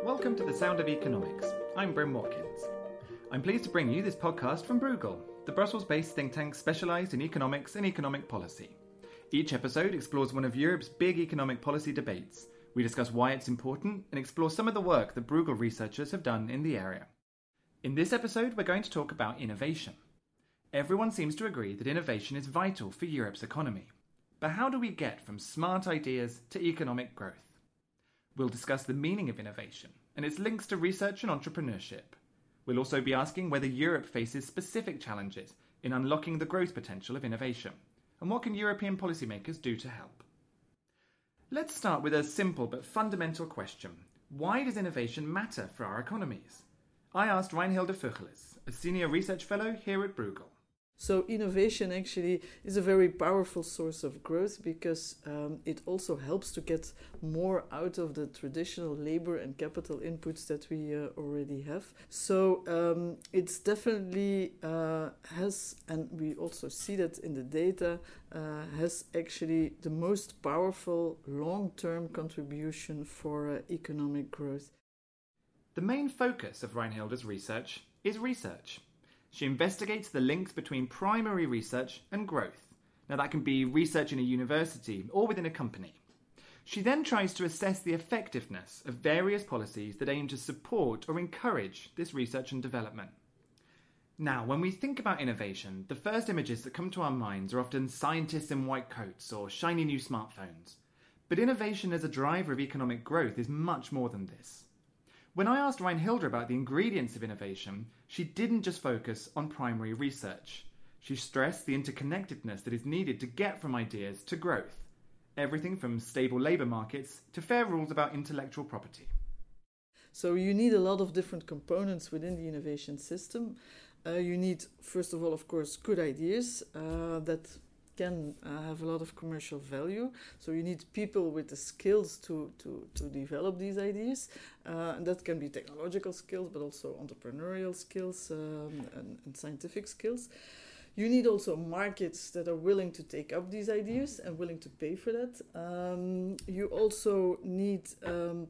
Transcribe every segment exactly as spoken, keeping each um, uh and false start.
Welcome to the Sound of Economics. I'm Bryn Watkins. I'm pleased to bring you this podcast from Bruegel, the Brussels-based think tank specialised in economics and economic policy. Each episode explores one of Europe's big economic policy debates. We discuss why it's important and explore some of the work that Bruegel researchers have done in the area. In this episode, we're going to talk about innovation. Everyone seems to agree that innovation is vital for Europe's economy. But how do we get from smart ideas to economic growth? We'll discuss the meaning of innovation and its links to research and entrepreneurship. We'll also be asking whether Europe faces specific challenges in unlocking the growth potential of innovation, and what can European policymakers do to help. Let's start with a simple but fundamental question. Why does innovation matter for our economies? I asked Reinhilde Vögeles, a senior research fellow here at Bruegel. So innovation actually is a very powerful source of growth because um, it also helps to get more out of the traditional labor and capital inputs that we uh, already have. So um, it's definitely uh, has, and we also see that in the data, uh, has actually the most powerful long-term contribution for uh, economic growth. The main focus of Reinhilde's research is research. She investigates the links between primary research and growth. Now that can be research in a university or within a company. She then tries to assess the effectiveness of various policies that aim to support or encourage this research and development. Now, when we think about innovation, the first images that come to our minds are often scientists in white coats or shiny new smartphones. But innovation as a driver of economic growth is much more than this. When I asked Reinhilde about the ingredients of innovation, she didn't just focus on primary research. She stressed the interconnectedness that is needed to get from ideas to growth. Everything from stable labour markets to fair rules about intellectual property. So you need a lot of different components within the innovation system. Uh, you need, first of all, of course, good ideas uh, that can uh, have a lot of commercial value. So you need people with the skills to, to, to develop these ideas. Uh, and that can be technological skills, but also entrepreneurial skills um, and, and scientific skills. You need also markets that are willing to take up these ideas and willing to pay for that. Um, you also need, um,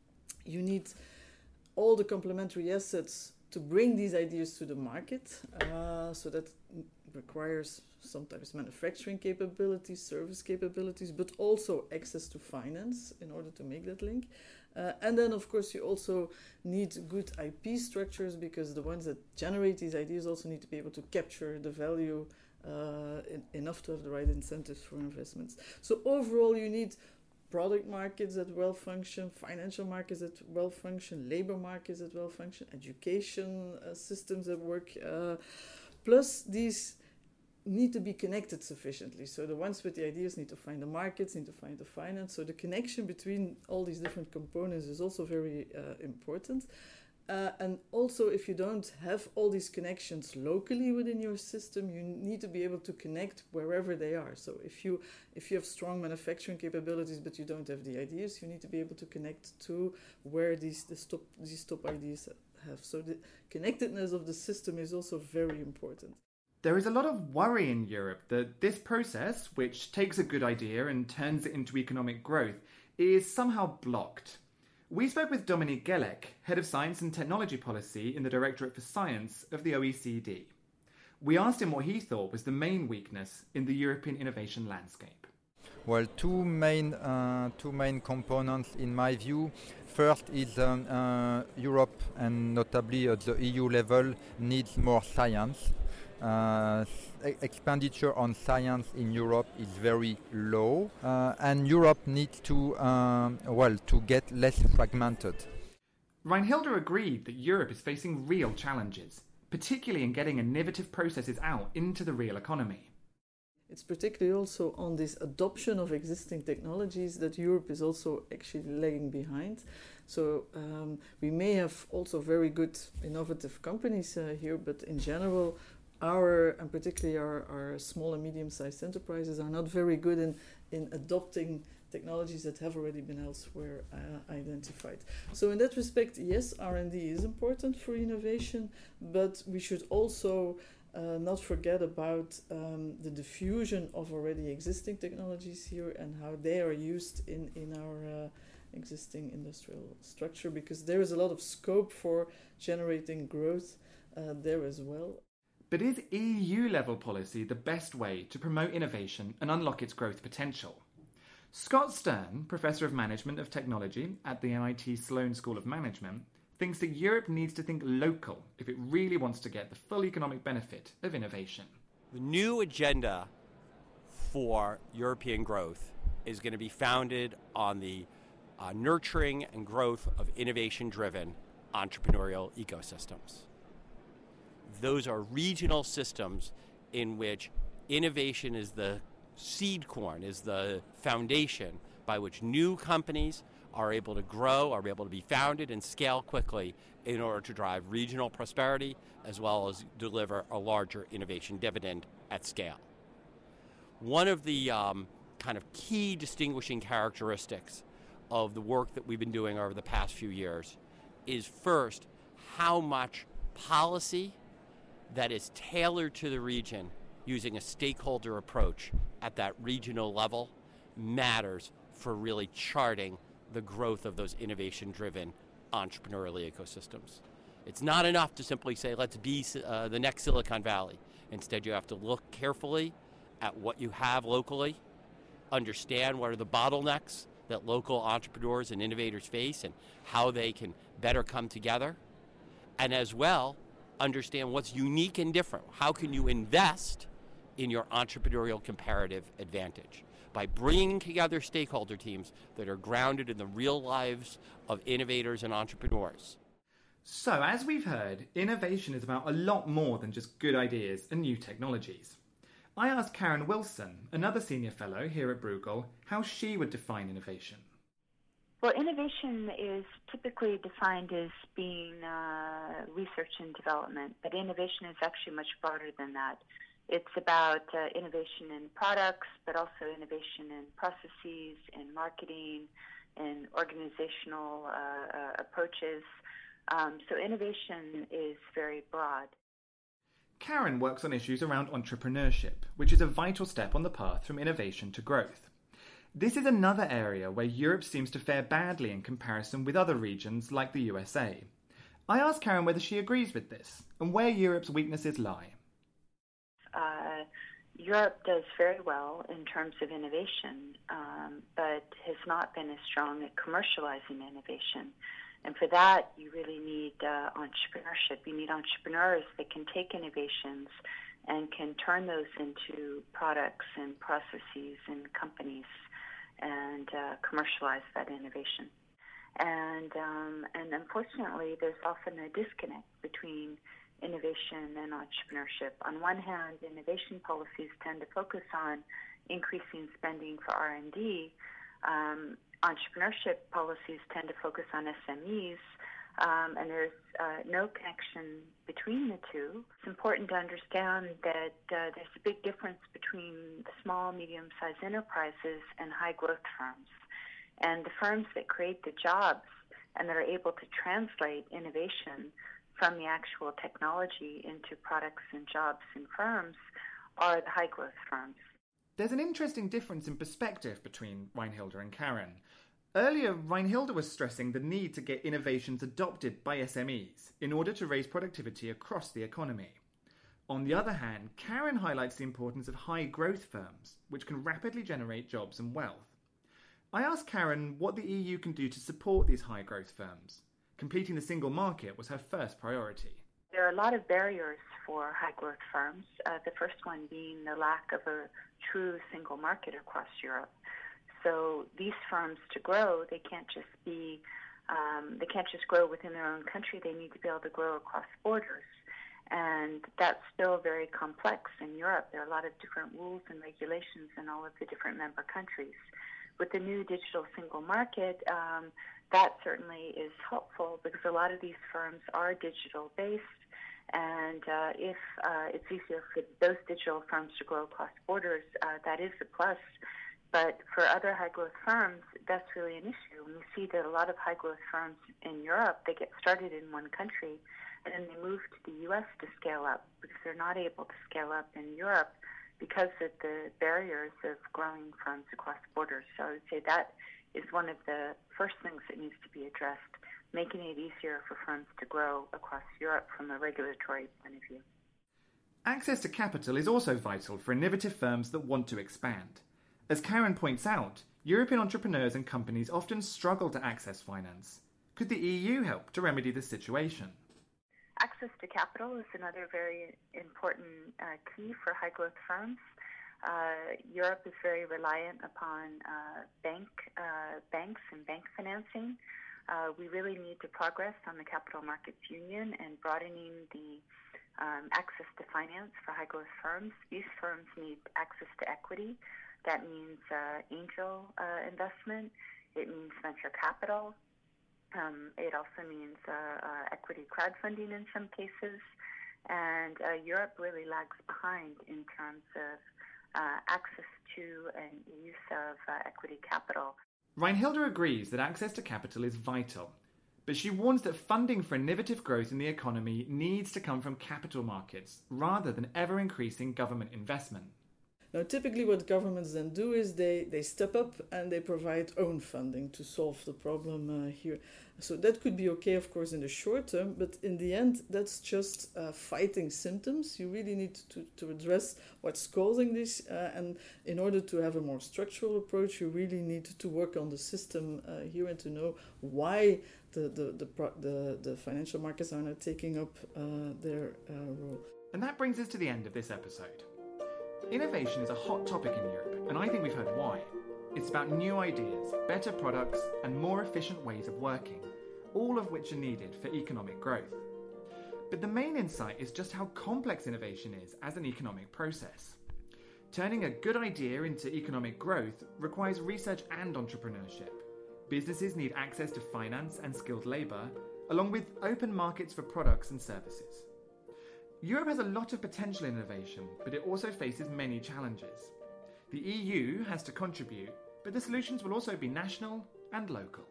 you need all the complementary assets to bring these ideas to the market. Uh, so that requires sometimes manufacturing capabilities, service capabilities, but also access to finance in order to make that link. Uh, and then, of course, you also need good I P structures because the ones that generate these ideas also need to be able to capture the value uh, in, enough to have the right incentives for investments. So overall, you need product markets that well function, financial markets that well function, labor markets that well function, education uh, systems that work. Uh, plus, these need to be connected sufficiently. So the ones with the ideas need to find the markets, need to find the finance. So the connection between all these different components is also very uh, important. Uh, and also, if you don't have all these connections locally within your system, you need to be able to connect wherever they are. So if you if you have strong manufacturing capabilities, but you don't have the ideas, you need to be able to connect to where these the top, these top ideas have. So the connectedness of the system is also very important. There is a lot of worry in Europe that this process, which takes a good idea and turns it into economic growth, is somehow blocked. We spoke with Dominique Gellek, Head of Science and Technology Policy in the Directorate for Science of the O E C D. We asked him what he thought was the main weakness in the European innovation landscape. Well, two main uh, two main components in my view. First is um, uh, Europe, and notably at the E U level, needs more science. Uh, expenditure on science in Europe is very low, uh, and Europe needs to um, well to get less fragmented. Reinhilde agreed that Europe is facing real challenges, particularly in getting innovative processes out into the real economy. It's particularly also on this adoption of existing technologies that Europe is also actually lagging behind. So um, we may have also very good innovative companies uh, here, but in general, our, and particularly our, our small and medium-sized enterprises are not very good in, in adopting technologies that have already been elsewhere uh, identified. So in that respect, yes, R and D is important for innovation, but we should also uh, not forget about um, the diffusion of already existing technologies here and how they are used in, in our uh, existing industrial structure, because there is a lot of scope for generating growth uh, there as well. But is E U-level policy the best way to promote innovation and unlock its growth potential? Scott Stern, Professor of Management of Technology at the M I T Sloan School of Management, thinks that Europe needs to think local if it really wants to get the full economic benefit of innovation. The new agenda for European growth is going to be founded on the uh, nurturing and growth of innovation-driven entrepreneurial ecosystems. Those are regional systems in which innovation is the seed corn, is the foundation by which new companies are able to grow, are able to be founded and scale quickly in order to drive regional prosperity as well as deliver a larger innovation dividend at scale. One of the um, kind of key distinguishing characteristics of the work that we've been doing over the past few years is first how much policy that is tailored to the region using a stakeholder approach at that regional level matters for really charting the growth of those innovation-driven entrepreneurial ecosystems. It's not enough to simply say, let's be uh, the next Silicon Valley. Instead, you have to look carefully at what you have locally, understand what are the bottlenecks that local entrepreneurs and innovators face and how they can better come together, and as well, understand what's unique and different. How can you invest in your entrepreneurial comparative advantage? By bringing together stakeholder teams that are grounded in the real lives of innovators and entrepreneurs. So, as we've heard, innovation is about a lot more than just good ideas and new technologies. I asked Karen Wilson, another senior fellow here at Bruegel, how she would define innovation. Well, innovation is typically defined as being uh, research and development, but innovation is actually much broader than that. It's about uh, innovation in products, but also innovation in processes, in marketing, in organizational uh, uh, approaches. Um, so innovation is very broad. Karen works on issues around entrepreneurship, which is a vital step on the path from innovation to growth. This is another area where Europe seems to fare badly in comparison with other regions like the U S A. I asked Karen whether she agrees with this and where Europe's weaknesses lie. Uh, Europe does very well in terms of innovation, um, but has not been as strong at commercializing innovation. And for that, you really need uh, entrepreneurship. You need entrepreneurs that can take innovations and can turn those into products and processes and companies and uh, commercialize that innovation. And um, and unfortunately, there's often a disconnect between innovation and entrepreneurship. On one hand, innovation policies tend to focus on increasing spending for R and D. Um, entrepreneurship policies tend to focus on S M Es, um, and there's uh, no connection between the two. It's important to understand that uh, there's a big difference between small, medium-sized enterprises and high-growth firms. And the firms that create the jobs and that are able to translate innovation from the actual technology into products and jobs and firms are the high-growth firms. There's an interesting difference in perspective between Reinhilde and Karen. Earlier, Reinhilde was stressing the need to get innovations adopted by S M Es in order to raise productivity across the economy. On the other hand, Karen highlights the importance of high-growth firms, which can rapidly generate jobs and wealth. I asked Karen what the E U can do to support these high-growth firms. Completing the single market was her first priority. There are a lot of barriers for high-growth firms, uh, the first one being the lack of a true single market across Europe. So these firms, to grow, they can't just be, um, they can't just grow within their own country. They need to be able to grow across borders. And that's still very complex in Europe. There are a lot of different rules and regulations in all of the different member countries. With the new digital single market, um, that certainly is helpful because a lot of these firms are digital-based, and uh, if uh, it's easier for those digital firms to grow across borders, uh, that is a plus. But for other high-growth firms, that's really an issue. And we see that a lot of high-growth firms in Europe, they get started in one country, and then they move to the U S to scale up because they're not able to scale up in Europe because of the barriers of growing firms across borders. So I would say that is one of the first things that needs to be addressed, making it easier for firms to grow across Europe from a regulatory point of view. Access to capital is also vital for innovative firms that want to expand. As Karen points out, European entrepreneurs and companies often struggle to access finance. Could the E U help to remedy this situation? Access to capital is another very important uh, key for high-growth firms. Uh, Europe is very reliant upon uh, bank uh, banks and bank financing. Uh, we really need to progress on the Capital Markets Union and broadening the um, access to finance for high-growth firms. These firms need access to equity. That means uh, angel uh, investment. It means venture capital. Um, it also means uh, uh, equity crowdfunding in some cases. And uh, Europe really lags behind in terms of uh, access to and use of uh, equity capital. Reinhilde agrees that access to capital is vital, but she warns that funding for innovative growth in the economy needs to come from capital markets rather than ever-increasing government investment. Now, typically what governments then do is they, they step up and they provide own funding to solve the problem uh, here. So that could be okay, of course, in the short term, but in the end, that's just uh, fighting symptoms. You really need to, to address what's causing this, uh, and in order to have a more structural approach, you really need to work on the system uh, here and to know why the, the, the, the, the financial markets are not taking up uh, their uh, role. And that brings us to the end of this episode. Innovation is a hot topic in Europe, and I think we've heard why. It's about new ideas, better products, and more efficient ways of working, all of which are needed for economic growth. But the main insight is just how complex innovation is as an economic process. Turning a good idea into economic growth requires research and entrepreneurship. Businesses need access to finance and skilled labour, along with open markets for products and services. Europe has a lot of potential in innovation, but it also faces many challenges. The E U has to contribute, but the solutions will also be national and local.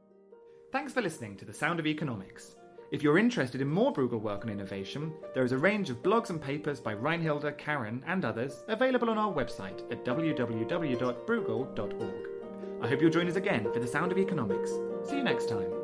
Thanks for listening to The Sound of Economics. If you're interested in more Bruegel work on innovation, there is a range of blogs and papers by Reinhilde, Karen and others available on our website at w w w dot bruegel dot org. I hope you'll join us again for The Sound of Economics. See you next time.